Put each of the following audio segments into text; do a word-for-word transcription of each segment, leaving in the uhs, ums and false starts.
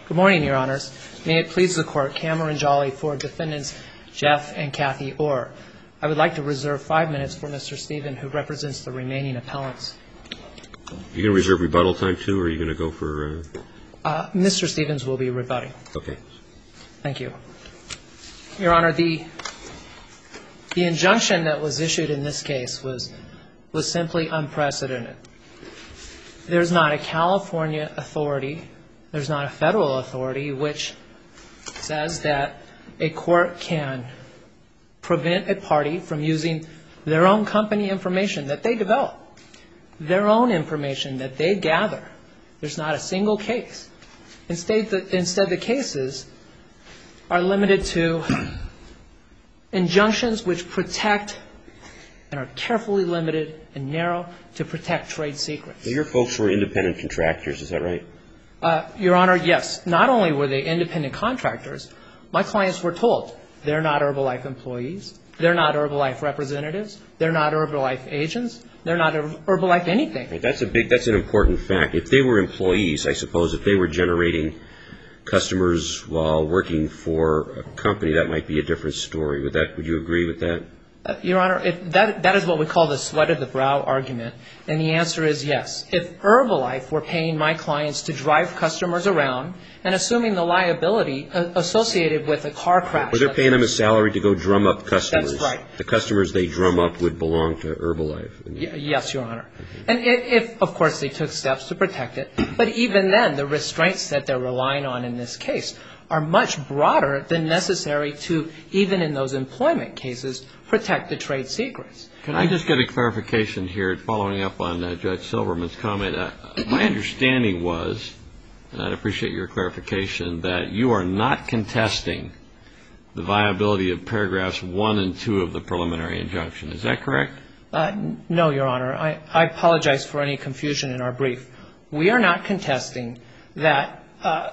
Good morning, Your Honors. May it please the Court, Cameron Jolly for Defendants Jeff and Kathy Orr. I would like to reserve five minutes for Mister Stephen, who represents the remaining appellants. Are you going to reserve rebuttal time, too, or are you going to go for... Uh... Uh, Mister Stevens will be rebutting. Okay. Thank you. Your Honor, the, the injunction that was issued in this case was, was simply unprecedented. There's not a California authority, there's not a federal authority which says that a court can prevent a party from using their own company information that they develop, their own information that they gather. There's not a single case. Instead, the, instead the cases are limited to injunctions which protect and are carefully limited and narrow to protect trade secrets. So your folks were independent contractors, is that right? Uh, Your Honor, yes. Not only were they independent contractors, my clients were told they're not Herbalife employees, they're not Herbalife representatives, they're not Herbalife agents, they're not Herbalife anything. Right, that's a big, that's an important fact. If they were employees, I suppose, if they were generating customers while working for a company, that might be a different story. Would that, would you agree with that? Uh, Your Honor, if that, that is what we call the sweat of the brow argument, and the answer is yes. If Herbalife were paying my clients to drive customers around and assuming the liability associated with a car crash. But they're paying them a salary to go drum up customers. That's right. The customers they drum up would belong to Herbalife. Y- yes, Your Honor. Mm-hmm. And if, if, of course, they took steps to protect it, but even then, the restraints that they're relying on in this case are much broader than necessary to, even in those employment cases, protect the trade secrets. Can I just get a clarification here, following up on uh, Judge Silverman's comment? Uh, my understanding was, and I'd appreciate your clarification, that you are not contesting the viability of paragraphs one and two of the preliminary injunction. Is that correct? Uh, no, Your Honor. I, I apologize for any confusion in our brief. We are not contesting that uh,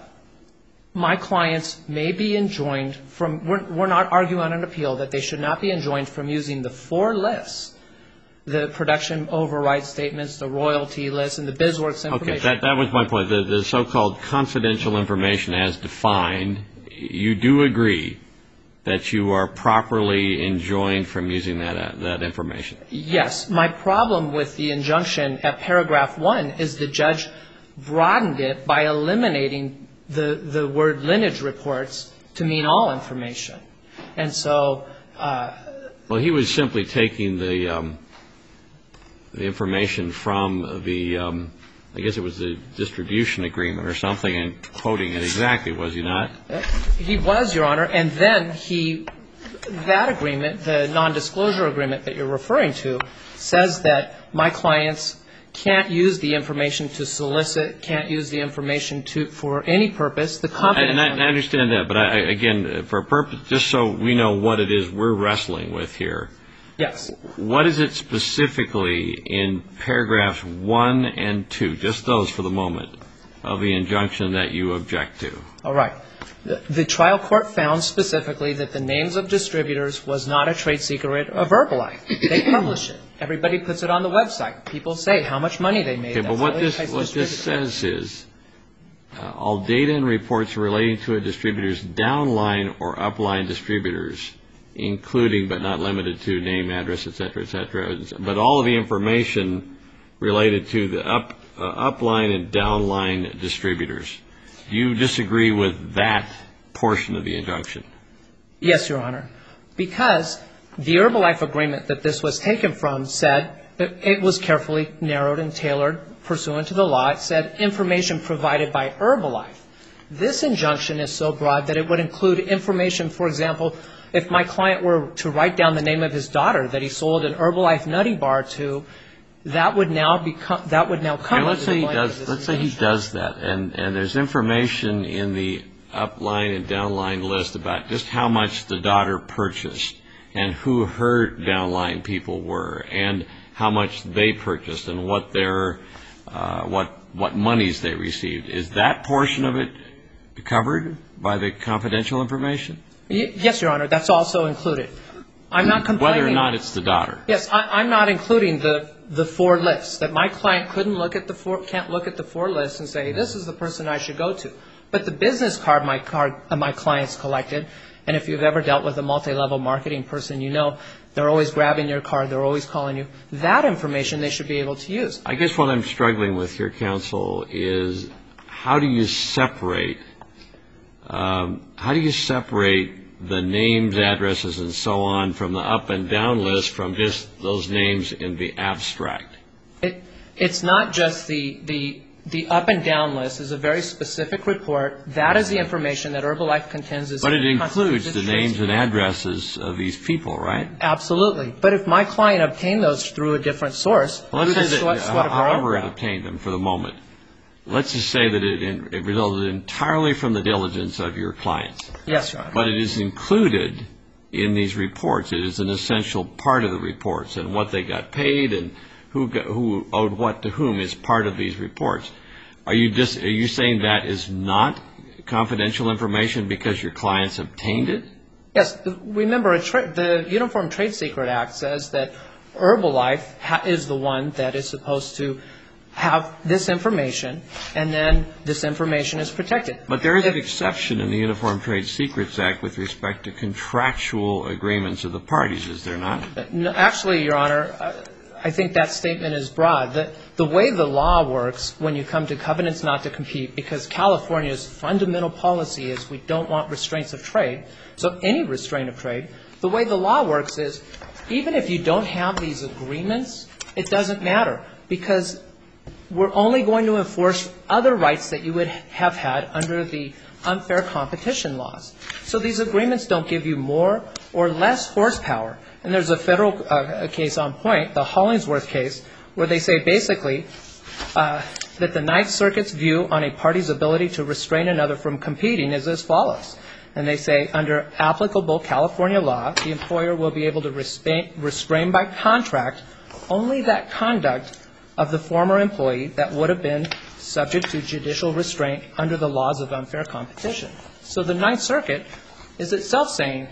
my clients may be enjoined from, we're, we're not arguing on an appeal that they should not be enjoined from using the four lists, the production override statements, the royalty list, and the BizWorks information. Okay, that, that was my point. The, the so-called confidential information as defined, you do agree that you are properly enjoined from using that, uh, that information? Yes. My problem with the injunction at paragraph one is the judge broadened it by eliminating the the word lineage reports to mean all information. And so... Uh, well, he was simply taking the um, the information from the, um, I guess it was the distribution agreement or something, and quoting it exactly, was he not? He was, Your Honor, and then he, that agreement, the nondisclosure agreement that you're referring to, says that my clients can't use the information to solicit, can't use the information to for any purpose. The and I, I understand that, but I, again, for a purpose, just so we know what it is we're wrestling with here. Yes. What is it specifically in paragraphs one and two, just those for the moment, of the injunction that you object to? All right. The, the trial court found specifically that the names of distributors was not a trade secret of Herbalife. They publish it. Everybody puts it on the website. People say how much money they made. Okay, but what this what this says is uh, all data and reports relating to a distributor's downline or upline distributors, including but not limited to name, address, et cetera, et cetera, but all of the information related to the up uh, upline and downline distributors. Do you disagree with that portion of the injunction? Yes, Your Honor, because the Herbalife agreement that this was taken from said that it was carefully narrowed and tailored pursuant to the law. It said information provided by Herbalife. This injunction is so broad that it would include information, for example, if my client were to write down the name of his daughter that he sold an Herbalife Nutty Bar to, that would now become that would now come. Okay, let's say he does. Let's say he does that, and and there's information in the upline and downline list about just how much the daughter purchased, and who her downline people were, and how much they purchased, and what their uh, what what monies they received. Is that portion of it covered by the confidential information? Y- yes, Your Honor. That's also included. I'm not complaining. Whether or not it's the daughter. Yes, I, I'm not including the the four lists that my client couldn't look at the four can't look at the four lists and say this is the person I should go to. But the business card my, card, uh, my clients collected, and if you've ever dealt with a multi-level marketing person, you know they're always grabbing your card, they're always calling you. That information they should be able to use. I guess what I'm struggling with here, counsel, is how do you separate, um, how do you separate the names, addresses, and so on from the up and down list from just those names in the abstract? It, it's not just the, the, the up and down list is a very specific report. That is the information that Herbalife contends is. But it includes the names and addresses of these people, right? Absolutely. But if my client obtained those through a different source, well, let's say that, sweat, however it obtained them for the moment, let's just say that it, it resulted entirely from the diligence of your clients. Yes, Your Honor. But it is included in these reports. It is an essential part of the reports, and what they got paid and who got, who owed what to whom is part of these reports. Are you just are you saying that is not confidential information because your clients obtained it? Yes. Remember, a tra- the Uniform Trade Secret Act says that Herbalife ha- is the one that is supposed to have this information, and then this information is protected. But there is an exception in the Uniform Trade Secrets Act with respect to contractual agreements of the parties, is there not? No, actually, Your Honor, I think that statement is broad. The, the way the law works when you come to covenants not to compete, because California's fundamental policy is we don't want restraints of trade, so any restraint of trade, the way the law works is even if you don't have these agreements, it doesn't matter, because we're only going to enforce other rights that you would have had under the unfair competition laws. So these agreements don't give you more or less horsepower. And there's a federal uh, case on point, the Hollingsworth case, where they say basically uh, that the Ninth Circuit's view on a party's ability to restrain another from competing is as follows. And they say, under applicable California law, the employer will be able to restrain, restrain by contract only that conduct of the former employee that would have been subject to judicial restraint under the laws of unfair competition. So the Ninth Circuit is itself saying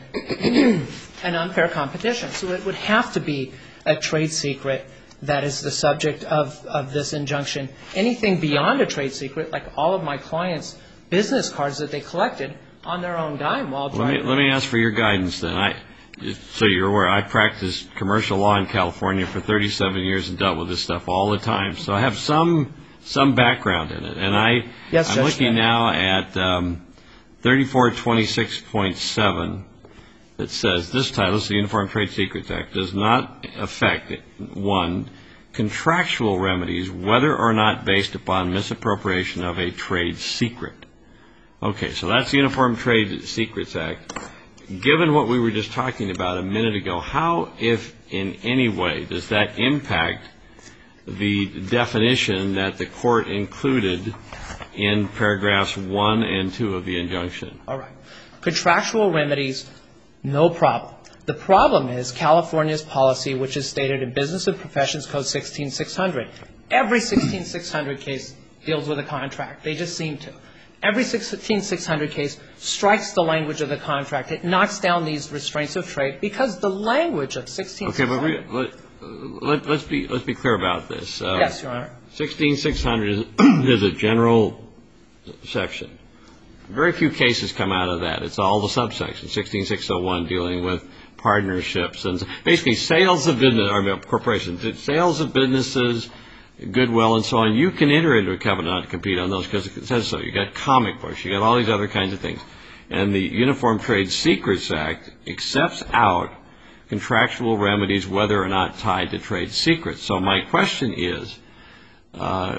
an unfair competition. So it would have to be a trade secret that is the subject of, of this injunction. Anything beyond a trade secret, like all of my clients' business cards that they collected on their own dime while driving. Let me, let me ask for your guidance then. I, so you're aware, I practiced commercial law in California for thirty-seven years and dealt with this stuff all the time. So I have some some background in it. And I, yes, I'm Judge looking Smith. now at um, thirty-four twenty-six point seven that says, this title, this is the Uniform Trade Secrets Act, does not affect, one, contractual remedies, whether or not based upon misappropriation of a trade secret. Okay, so that's the Uniform Trade Secrets Act. Given what we were just talking about a minute ago, how, if in any way, does that impact the definition that the court included in paragraphs one and two of the injunction? All right. Contractual remedies, no problem. The problem is California's policy, which is stated in Business and Professions Code sixteen six hundred. Every sixteen six hundred case deals with a contract. They just seem to. Every sixteen six hundred case strikes the language of the contract. It knocks down these restraints of trade because the language of sixteen six hundred. Okay, but we, let, let, let's be let's be clear about this. Um, yes, Your Honor. sixteen six hundred is, is a general section. Very few cases come out of that. It's all the subsections. sixteen six oh one dealing with partnerships and basically sales of business, or corporations, sales of businesses, goodwill, and so on. You can enter into a covenant not to compete on those because it says so. You got comic books. You got all these other kinds of things. And the Uniform Trade Secrets Act accepts out contractual remedies whether or not tied to trade secrets. So my question is, uh,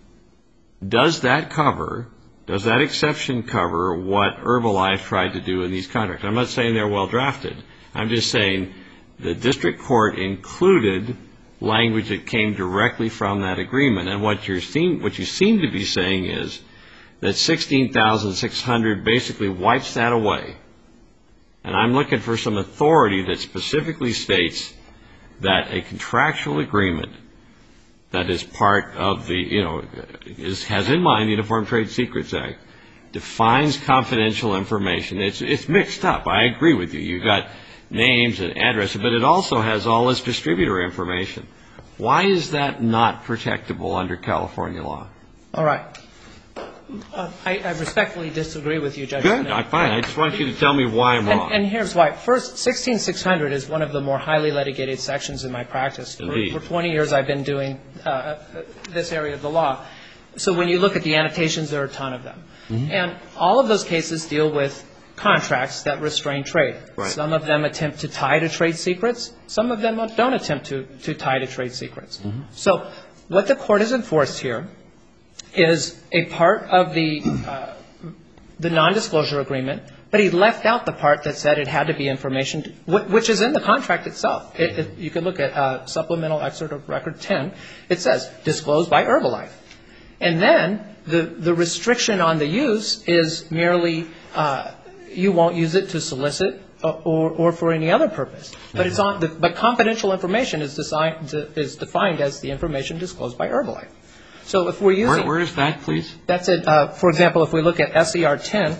does that cover, does that exception cover what Herbalife tried to do in these contracts? I'm not saying they're well drafted. I'm just saying the district court included language that came directly from that agreement. And what you're seem, what you seem to be saying is that sixteen thousand six hundred basically wipes that away. And I'm looking for some authority that specifically states that a contractual agreement that is part of the, you know, is, has in mind the Uniform Trade Secrets Act, defines confidential information. It's, it's mixed up. I agree with you. You've got names and addresses, but it also has all this distributor information. Why is that not protectable under California law? All right. uh, I, I respectfully disagree with you, Judge. Good. I'm fine. I just want you to tell me why I'm wrong. And, and here's why. First, sixteen six hundred is one of the more highly litigated sections in my practice. Indeed. For, for twenty years, I've been doing uh, this area of the law. So when you look at the annotations, there are a ton of them. Mm-hmm. And all of those cases deal with contracts that restrain trade. Right. Some of them attempt to tie to trade secrets. Some of them don't attempt to, to tie to trade secrets. Mm-hmm. So what the court has enforced here is a part of the uh, the nondisclosure agreement, but he left out the part that said it had to be information, which is in the contract itself. It, it, you can look at uh, supplemental excerpt of Record ten. It says, disclosed by Herbalife. And then the, the restriction on the use is merely uh, you won't use it to solicit or, or for any other purpose. But it's on. The, but confidential information is, designed to, is defined as the information disclosed by Herbalife. So if we're using... Where, where is that, please? That's it. Uh, for example, if we look at S E R ten...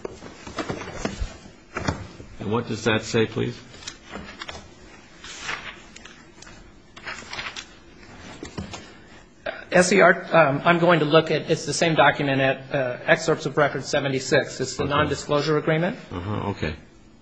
And what does that say, please? S E R, um, I'm going to look at, it's the same document at uh, excerpts of Record seventy-six. It's the Okay. nondisclosure agreement. Uh-huh, okay.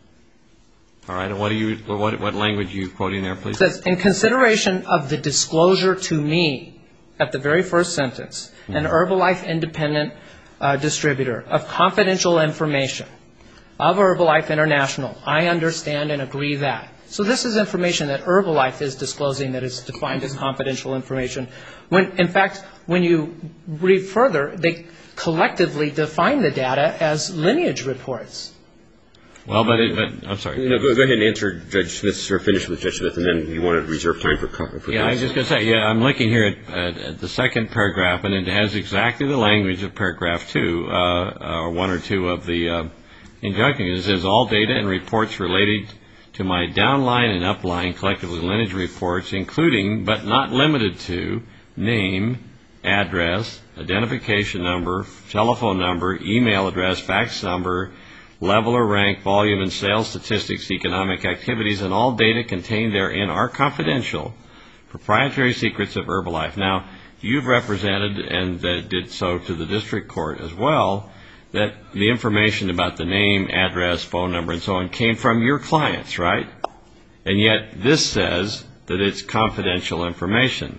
All right, and what, are you, what, what language are you quoting there, please? It says, in consideration of the disclosure to me, at the very first sentence, mm-hmm. an Herbalife independent uh, distributor of confidential information of Herbalife International, I understand and agree that. So this is information that Herbalife is disclosing that is defined as confidential information. When, in fact, when you read further, they collectively define the data as lineage reports. Well, but, it, but I'm sorry. No, go, go ahead and answer Judge Smith's, or finish with Judge Smith, and then you want to reserve time for for Yeah, I was just going to say, yeah, I'm looking here at, at, at the second paragraph, and it has exactly the language of paragraph two, uh, or one or two of the uh, injunction. It says, all data and reports related to my downline and upline collectively lineage reports, including but not limited to name, address, identification number, telephone number, email address, fax number, level or rank, volume and sales statistics, economic activities, and all data contained therein are confidential, proprietary secrets of Herbalife. Now, you've represented, and uh, did so to the district court as well, that the information about the name, address, phone number, and so on came from your clients, right? And yet this says that it's confidential information.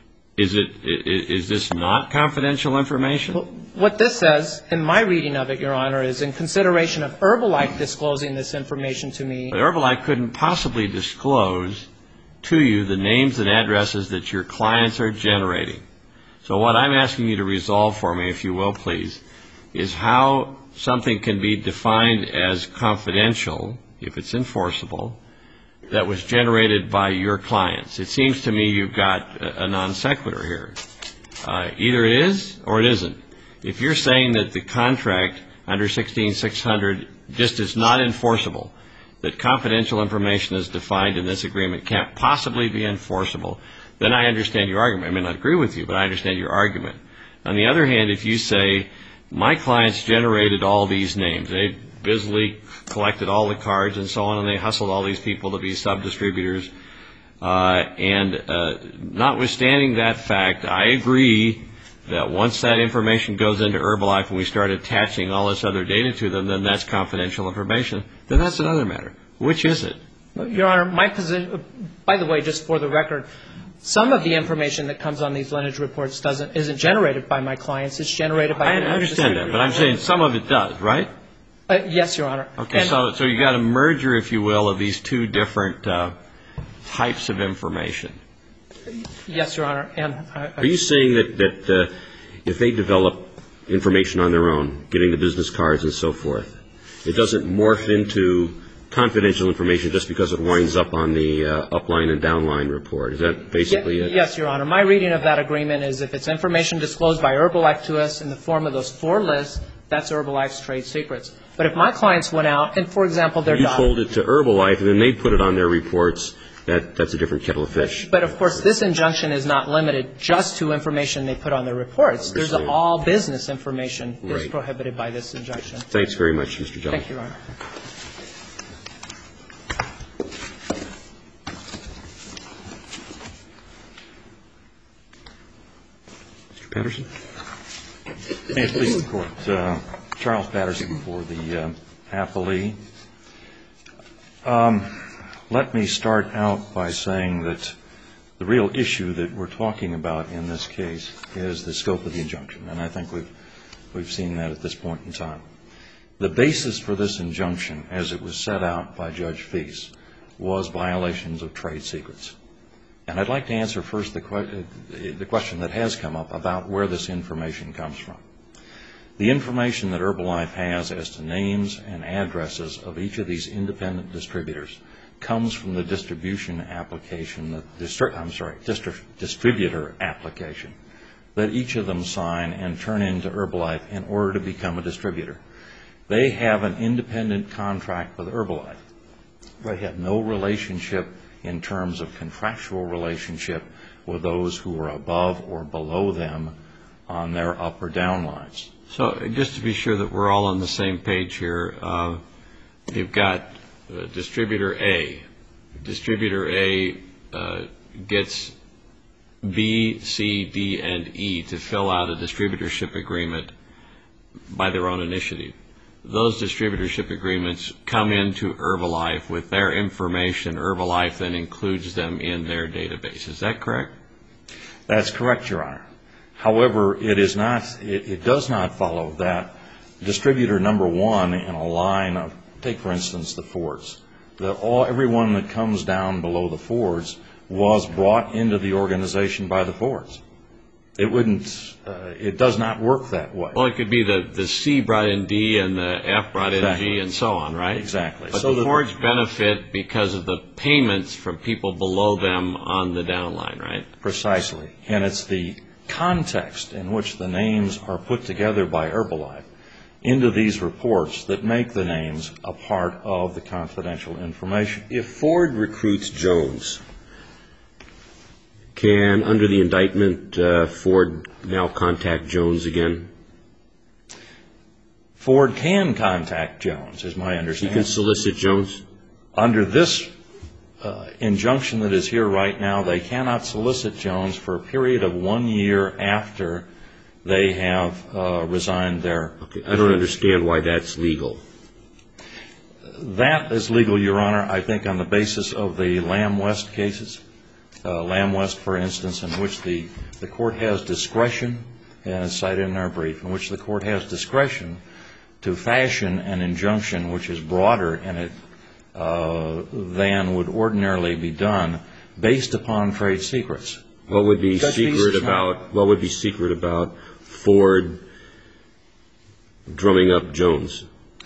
Is it? Is this not confidential information? Well, what this says, in my reading of it, Your Honor, is in consideration of Herbalife disclosing this information to me. But Herbalife couldn't possibly disclose to you the names and addresses that your clients are generating. So what I'm asking you to resolve for me, if you will, please, is how something can be defined as confidential, if it's enforceable, that was generated by your clients. It seems to me you've got a non sequitur here. Uh, either it is or it isn't. If you're saying that the contract under sixteen six hundred just is not enforceable, that confidential information is defined in this agreement can't possibly be enforceable, then I understand your argument. I may not agree with you, but I understand your argument. On the other hand, if you say, my clients generated all these names, they busily collected all the cards and so on, and they hustled all these people to be sub-distributors. Uh, and uh, notwithstanding that fact, I agree that once that information goes into Herbalife and we start attaching all this other data to them, then that's confidential information. Then that's another matter. Which is it? Your Honor, my position, by the way, just for the record, some of the information that comes on these lineage reports doesn't isn't generated by my clients. It's generated by... I understand that, but I'm saying some of it does, right? Uh, yes, Your Honor. Okay, and so so you got a merger, if you will, of these two different uh, types of information. Yes, Your Honor. And I, Are you saying that that uh, if they develop information on their own, getting the business cards and so forth, it doesn't morph into confidential information just because it winds up on the uh, upline and downline report? Is that basically y- it? Yes, Your Honor. My reading of that agreement is if it's information disclosed by Herbalife to us in the form of those four lists, that's Herbalife's trade secrets. But if my clients went out and, for example, their You daughter... told it to Herbalife and then they put it on their reports, that, that's a different kettle of fish. But, of course, this injunction is not limited just to information they put on their reports. There's a, all business information is Right. prohibited by this injunction. Thanks very much, Mister John. Thank you, Your Honor. Mister Patterson? May it please the Court. Uh, Charles Patterson for the uh, appellee. Um, let me start out by saying that the real issue that we're talking about in this case is the scope of the injunction, and I think we've, we've seen that at this point in time. The basis for this injunction, as it was set out by Judge Fease, was violations of trade secrets. And I'd like to answer first the, que- the question that has come up about where this information comes from. The information that Herbalife has as to names and addresses of each of these independent distributors comes from the distribution application, the distri- I'm sorry, distri- distributor application that each of them sign and turn into Herbalife in order to become a distributor. They have an independent contract with Herbalife. They have no relationship in terms of contractual relationship with those who are above or below them on their up or down lines. So just to be sure that we're all on the same page here, uh, you've got uh, distributor A. Distributor A uh, gets B, C, D, and E to fill out a distributorship agreement by their own initiative. Those distributorship agreements come into Herbalife with their information. Herbalife then includes them in their database. Is that correct? That's correct, Your Honor. However, it is not. It, it does not follow that distributor number one in a line of, take for instance, the Fords, that all everyone that comes down below the Fords was brought into the organization by the Fords. It wouldn't. Uh, it does not work that way. Well, it could be the, the C brought in D and the F brought in Exactly. G and so on, right? Exactly. But so the the Fords benefit because of the payments from people below them on the downline, right? Precisely. And it's the context in which the names are put together by Herbalife into these reports that make the names a part of the confidential information. If Ford recruits Jones, can, under the indictment, uh, Ford now contact Jones again? Ford can contact Jones, is my He understanding. can solicit Jones? Under this uh, injunction that is here right now, they cannot solicit Jones for a period of one year after they have uh, resigned their... Okay. I don't understand why that's legal. That is legal, Your Honor, I think on the basis of the Lamb West cases. Uh, Lamb West, for instance, in which the, the court has discretion, and it's cited in our brief, in which the court has discretion to fashion an injunction which is broader in it uh, than would ordinarily be done based upon trade secrets. What would be Judge Fease secret is not- about what would be secret about Ford drumming up Jones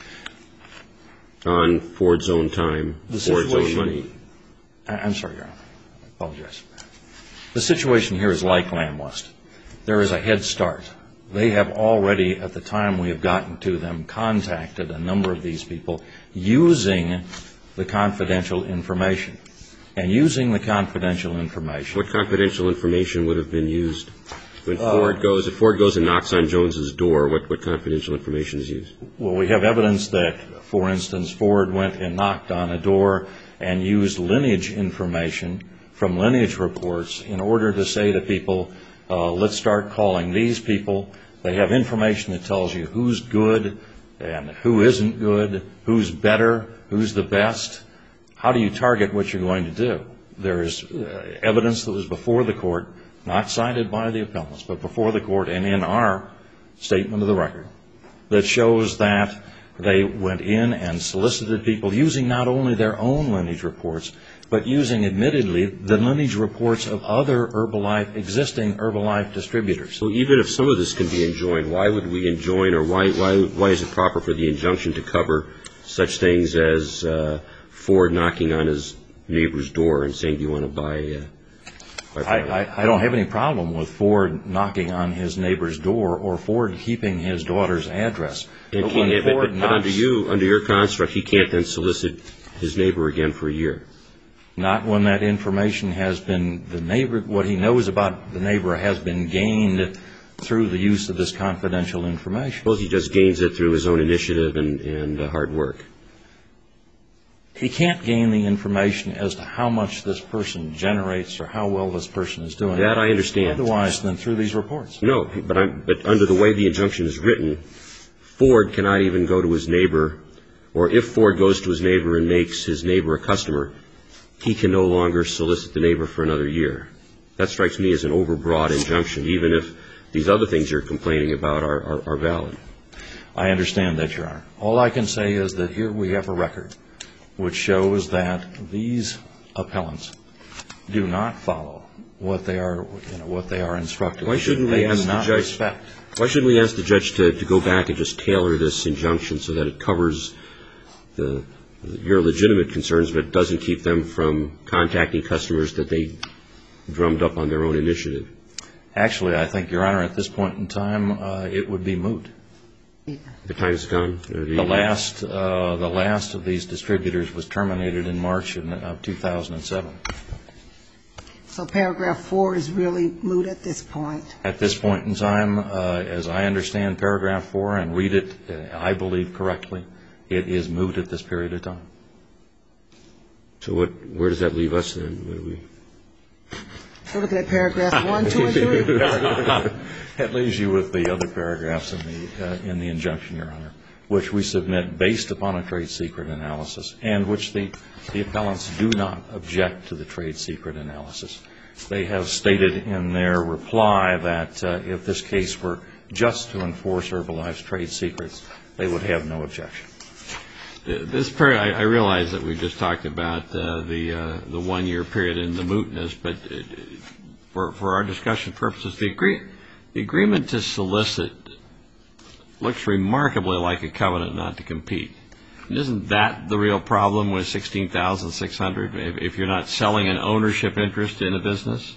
on Ford's own time, The Ford's own situation- money? I- I'm sorry, Your Honor. I apologize. The situation here is like Lamb West. There is a head start. They have already, at the time we have gotten to them, contacted a number of these people using the confidential information. And using the confidential information... What confidential information would have been used? When Uh, Ford goes, if Ford goes and knocks on Jones's door, what, what confidential information is used? Well, we have evidence that, for instance, Ford went and knocked on a door and used lineage information from lineage reports in order to say to people, uh, let's start calling these people. They have information that tells you who's good and who isn't good, who's better, who's the best. How do you target what you're going to do? There is uh, evidence that was before the court, not cited by the appellants, but before the court and in our statement of the record, that shows that they went in and solicited people using not only their own lineage reports, but using, admittedly, the lineage reports of other Herbalife, existing Herbalife distributors. So even if some of this can be enjoined, why would we enjoin, or why why why is it proper for the injunction to cover such things as uh, Ford knocking on his neighbor's door and saying, do you want to buy... Uh, I, I, I don't have any problem with Ford knocking on his neighbor's door or Ford keeping his daughter's address. And But he, when but, Ford but, but under knocks- you, under your construct, he can't then solicit his neighbor again for a year. Not when that information has been, the neighbor, what he knows about the neighbor has been gained through the use of this confidential information. Suppose he just gains it through his own initiative and, and uh, hard work. he can't gain the information as to how much this person generates or how well this person is doing. That I understand. Otherwise than through these reports. No, but I'm, but under the way the injunction is written, Ford cannot even go to his neighbor, or if Ford goes to his neighbor and makes his neighbor a customer, he can no longer solicit the neighbor for another year. That strikes me as an overbroad injunction, even if these other things you're complaining about are, are, are valid. I understand that, Your Honor. All I can say is that here we have a record which shows that these appellants do not follow what they are, you know, what they are instructed. Why shouldn't they we ask do the not judge? Respect. Why shouldn't we ask the judge to, to go back and just tailor this injunction so that it covers the your legitimate concerns, but doesn't keep them from contacting customers that they drummed up on their own initiative? Actually, I think, Your Honor, at this point in time, uh, it would be moot. The time's gone? The last, uh, the last of these distributors was terminated in March of uh, two thousand seven. So paragraph four is really moot at this point. At this point in time, uh, as I understand paragraph four and read it, uh, I believe correctly, it is moot at this period of time. So what? Where does that leave us then? What do we? So looking at paragraphs one, two, and three. That leaves you with the other paragraphs in the uh, in the injunction, Your Honor, which we submit based upon a trade secret analysis, and which the the appellants do not object to the trade secret analysis. They have stated in their reply that uh, if this case were just to enforce Herbalife's trade secrets, they would have no objection. This period, I, I realize that we just talked about uh, the uh, the one year period and the mootness, but it, for for our discussion purposes, the agree the agreement to solicit looks remarkably like a covenant not to compete. And isn't that the real problem with sixteen thousand six hundred? If, if you're not selling an ownership interest in a business,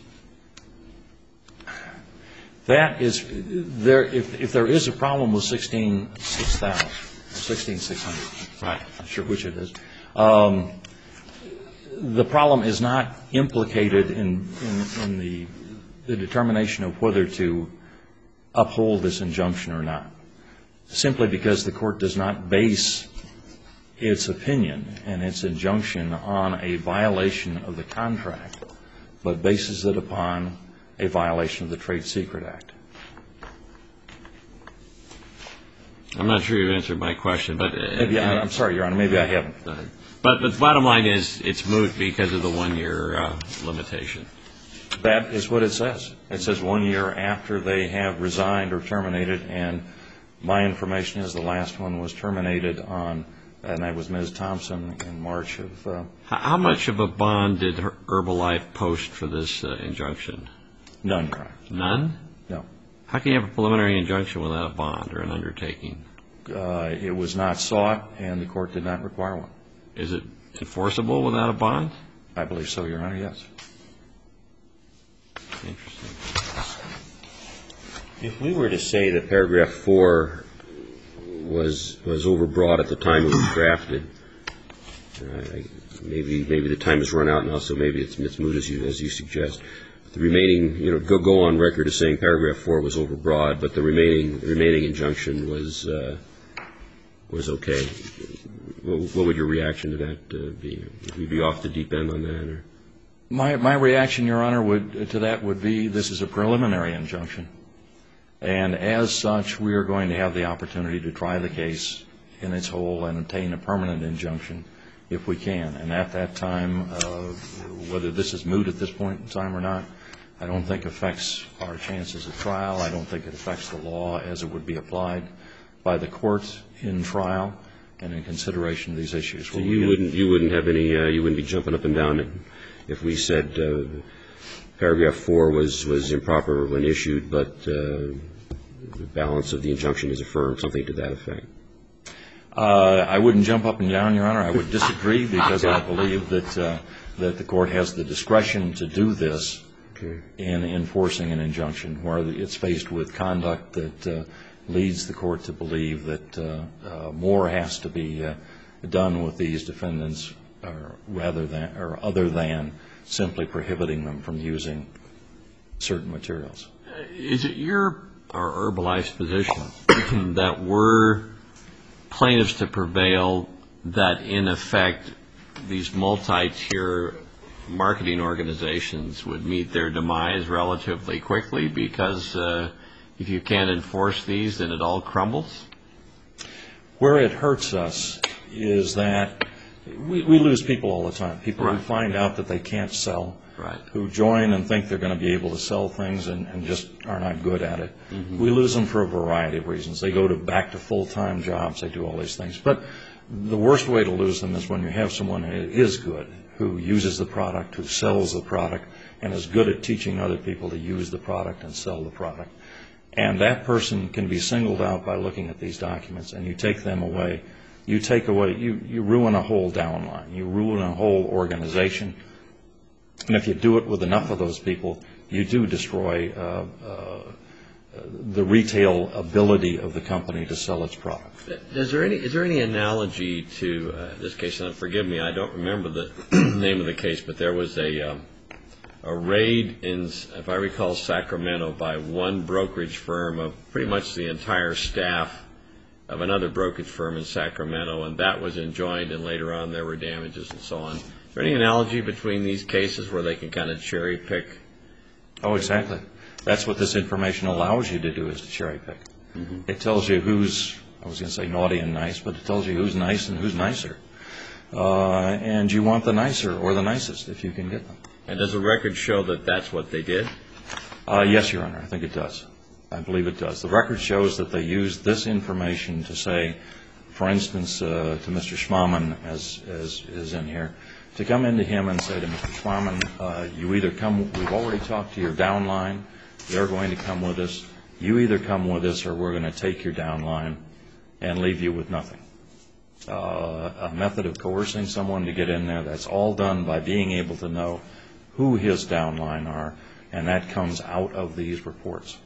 that is there. If if there is a problem with sixteen six thousand. sixteen six hundred. Right. I'm not sure which it is. Um, the problem is not implicated in, in, in the, the determination of whether to uphold this injunction or not, simply because the court does not base its opinion and its injunction on a violation of the contract, but bases it upon a violation of the Trade Secret Act. I'm not sure you answered my question, but uh, Maybe I, I'm sorry, Your Honor. Maybe I haven't. But, but the bottom line is it's moot because of the one-year uh, limitation. That is what it says. It says one year after they have resigned or terminated, and my information is the last one was terminated on, and that was Miz Thompson in March of. Uh, How much of a bond did Herbalife post for this uh, injunction? None, Your Honor. None? No. How can you have a preliminary injunction without a bond or an undertaking? Uh, it was not sought, and the court did not require one. Is it enforceable without a bond? I believe so, Your Honor, yes. Interesting. If we were to say that paragraph four was was overbroad at the time it was drafted, uh, maybe maybe the time has run out now, so maybe it's, it's moot as you as you suggest. The remaining, you know, go go on record as saying paragraph four was overbroad, but the remaining the remaining injunction was uh, was okay. What, what would your reaction to that uh, be? Would we be off the deep end on that? Or? My my reaction, Your Honor, would to that would be this is a preliminary injunction, and as such, we are going to have the opportunity to try the case in its whole and obtain a permanent injunction if we can. And at that time, uh, whether this is moot at this point in time or not, I don't think affects our chances of trial. I don't think it affects the law as it would be applied by the court in trial and in consideration of these issues. So you wouldn't you wouldn't have any uh, you wouldn't be jumping up and down if we said uh, paragraph four was was improper when issued, but uh, the balance of the injunction is affirmed, something to that effect. Uh, I wouldn't jump up and down, Your Honor. I would disagree because I believe that uh, that the court has the discretion to do this okay. in enforcing an injunction where it's faced with conduct that uh, leads the court to believe that uh, uh, more has to be uh, done with these defendants uh, rather than or other than simply prohibiting them from using certain materials. Is it your or Herbalife's position that were plaintiffs to prevail, that in effect these multi-tier marketing organizations would meet their demise relatively quickly because uh, if you can't enforce these, then it all crumbles? Where it hurts us is that we, we lose people all the time, people Right. who find out that they can't sell, Right. who join and think they're going to be able to sell things and, and just are not good at it. Mm-hmm. We lose them for a variety of reasons. They go to back to full-time jobs, they do all these things. But the worst way to lose them is when you have someone who is good, who uses the product, who sells the product, and is good at teaching other people to use the product and sell the product. And that person can be singled out by looking at these documents, and you take them away. You take away, you, you ruin a whole downline. You ruin a whole organization. And if you do it with enough of those people, you do destroy uh, uh, the retail ability of the company to sell its product. Is there any is there any analogy to uh, this case? And forgive me, I don't remember the name of the case, but there was a um, a raid in, if I recall, Sacramento by one brokerage firm of pretty much the entire staff of another brokerage firm in Sacramento, and that was enjoined, and later on there were damages and so on. Is there any analogy between these cases where they can kind of cherry pick? Oh, exactly. That's what this information allows you to do, is to cherry pick. Mm-hmm. It tells you who's, I was going to say naughty and nice, but it tells you who's nice and who's nicer. Uh, and you want the nicer or the nicest if you can get them. And does the record show that that's what they did? Uh, yes, Your Honor, I think it does. I believe it does. The record shows that they used this information to say, for instance, uh, to Mister Schmahmann, as, as is in here, to come into him and say to Mister Schmahmann, uh, you either come, we've already talked to your downline, they're going to come with us, you either come with us or we're going to take your downline and leave you with nothing. Uh, a method of coercing someone to get in there, that's all done by being able to know who his downline are, and that comes out of these reports.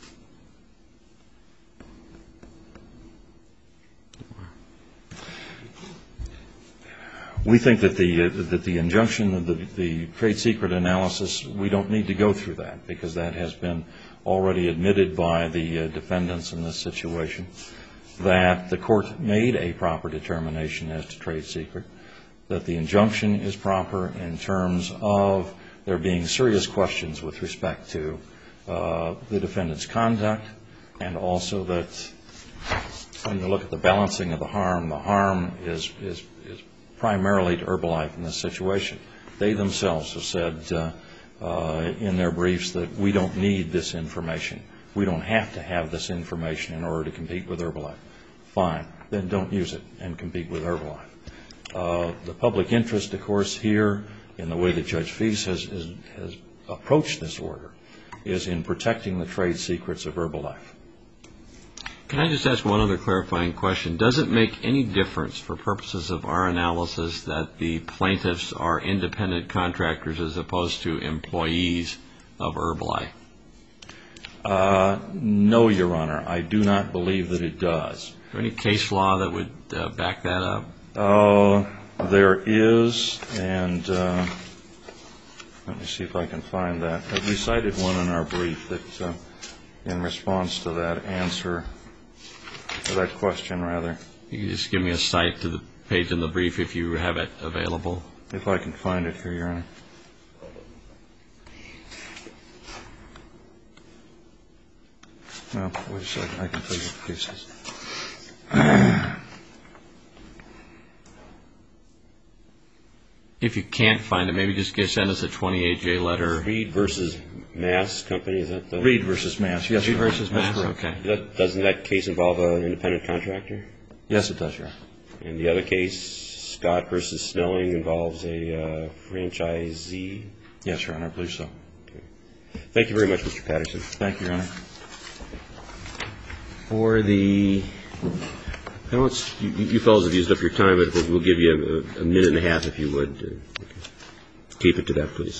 We think that the uh, that the injunction of the, the trade secret analysis, we don't need to go through that because that has been already admitted by the uh, defendants in this situation, that the court made a proper determination as to trade secret, that the injunction is proper in terms of there being serious questions with respect to uh, the defendant's conduct, and also that when you look at the balancing of the harm, the harm is is, is primarily to Herbalife in this situation. They themselves have said uh, uh, in their briefs that we don't need this information. We don't have to have this information in order to compete with Herbalife. Fine, then don't use it and compete with Herbalife. Uh, the public interest, of course, here in the way that Judge Fease has, has, has approached this order is in protecting the trade secrets of Herbalife. Can I just ask one other clarifying question? Does it make any difference for purposes of our analysis that the plaintiffs are independent contractors as opposed to employees of Herbalife? Uh, no, Your Honor. I do not believe that it does. Is there any case law that would uh, back that up? Uh, there is, and uh, let me see if I can find that. We cited one in our brief that, uh, in response to that answer, to that question, rather. You can just give me a cite to the page in the brief if you have it available. If I can find it here, Your Honor. No, wait a second. I can tell you what the case is. If you can't find it, maybe just give, send us a twenty-eight J letter. Reed versus Mass Company, is that the? Reed versus Mass, yes. Reed versus Mass, correct. okay. That, doesn't that case involve an independent contractor? Yes, it does, Your Honor. And the other case, Scott versus Snelling, involves a uh, franchisee? Yes, Your Honor, I believe so. Okay. Thank you very much, Mister Patterson. Thank you, Your Honor. For the, I don't, you, you fellows have used up your time, but we'll give you a, a minute and a half if you would. Uh, okay. Keep it to that, please.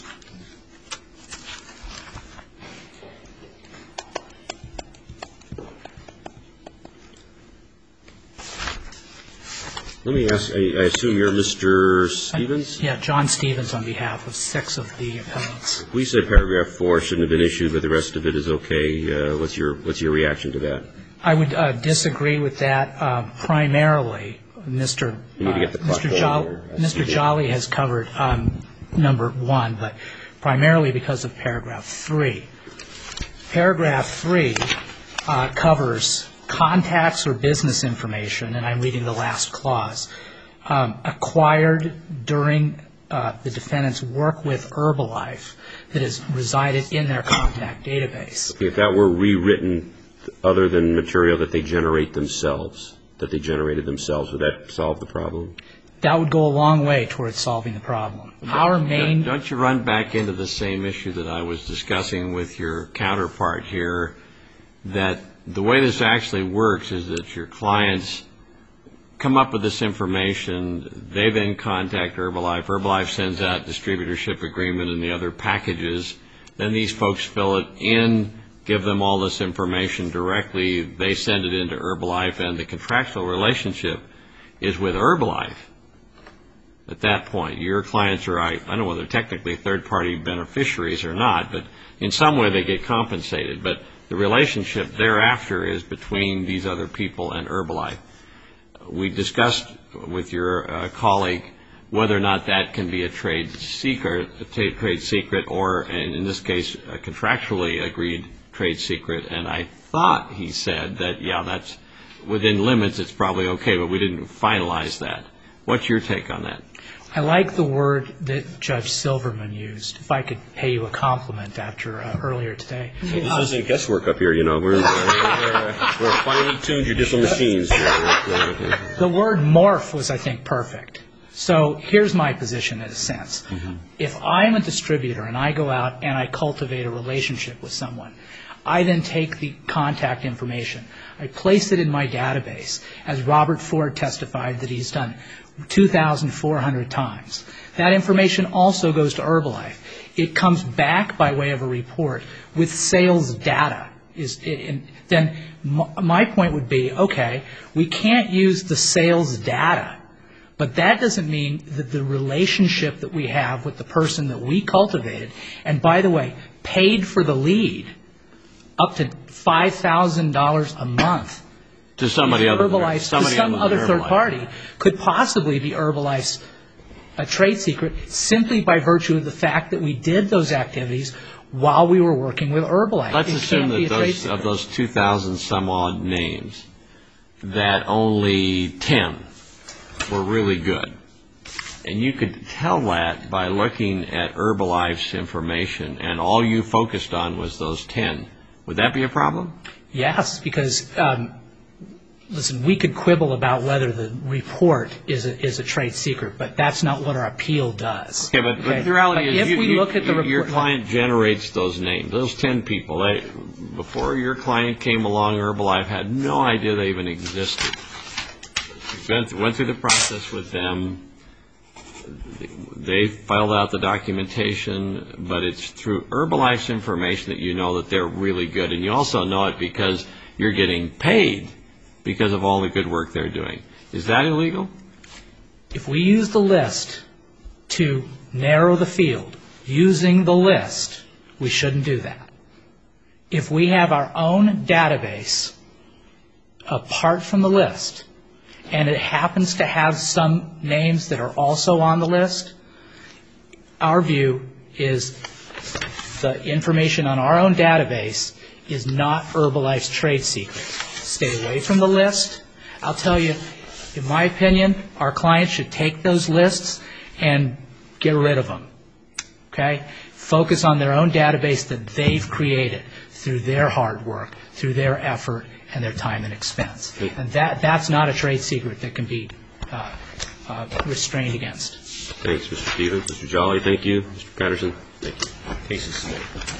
Let me ask, I, I assume you're Mister Stevens? Yeah, John Stevens on behalf of six of the appellants. We said paragraph four shouldn't have been issued, but the rest of it is okay. Uh, what's your what's your reaction to that? I would uh, disagree with that uh, primarily. Mister You need to get the uh, Mister clock Jolly, over. Mister Jolly has covered um, number one, but primarily because of paragraph three. Paragraph three uh, covers contacts or business information, and I'm reading the last clause, um, acquired during uh, the defendant's work with Herbalife that has resided in their contact database. If that were rewritten other than material that they generate themselves, that they generated themselves, would that solve the problem? That would go a long way towards solving the problem. Our main... Don't you run back into the same issue that I was discussing with your counterpart here, that the way this actually works is that your clients come up with this information, they then contact Herbalife, Herbalife sends out distributorship agreement and the other packages, then these folks fill it in, give them all this information directly, they send it into Herbalife, and the contractual relationship is with Herbalife. At that point, your clients are, I don't know whether technically third-party beneficiaries or not, but in some way they get compensated. But the relationship thereafter is between these other people and Herbalife. We discussed with your uh, colleague whether or not that can be a trade secret, a trade secret, or in, in this case, a contractually agreed trade secret. And I thought he said that, yeah, that's within limits, it's probably okay, but we didn't finalize that. What's your take on that? I like the word that Judge Silverman used, if I could pay you a compliment after uh, earlier today. This isn't guesswork up here, you know. We're, we're, we're, we're finely tuned judicial machines. The word morph was, I think, perfect. So here's my position in a sense. Mm-hmm. If I'm a distributor and I go out and I cultivate a relationship with someone, I then take the contact information, I place it in my database, as Robert Ford testified that he's done two thousand four hundred times. That information also goes to Herbalife. It comes back by way of a report with sales data. Is it, and then my point would be, okay, we can't use the sales data, but that doesn't mean that the relationship that we have with the person that we cultivated, and by the way, paid for the lead up to five thousand dollars a month to somebody other, Herbalife, somebody to some other, other third party, could possibly be Herbalife's a trade secret simply by virtue of the fact that we did those activities while we were working with Herbalife. Let's it assume that those, of those two thousand some odd names, that only ten were really good. And you could tell that by looking at Herbalife's information, and all you focused on was those ten. Would that be a problem? Yes, because, um, listen, we could quibble about whether the report is a, is a trade secret, but that's not what our appeal does. Okay, but, okay. but the reality but is if you, we you, look at the report, your client generates those names, those ten people. They, before your client came along, Herbalife had no idea they even existed. Went, went through the process with them. They filed out the documentation, but it's through Herbalife's information that you know that they're really good. And you also know it because you're getting paid because of all the good work they're doing. Is that illegal? If we use the list to narrow the field, using the list, we shouldn't do that. If we have our own database apart from the list, and it happens to have some names that are also on the list, our view is the information on our own database is not Herbalife's trade secret. Stay away from the list. I'll tell you, in my opinion, our clients should take those lists and get rid of them. Okay? Focus on their own database that they've created through their hard work, through their effort, and their time and expense. And that that's not a trade secret that can be uh, uh, restrained against. Thanks, Mister Stevens. Mister Jolly, thank you. Mister Patterson, thank you. Case is submitted.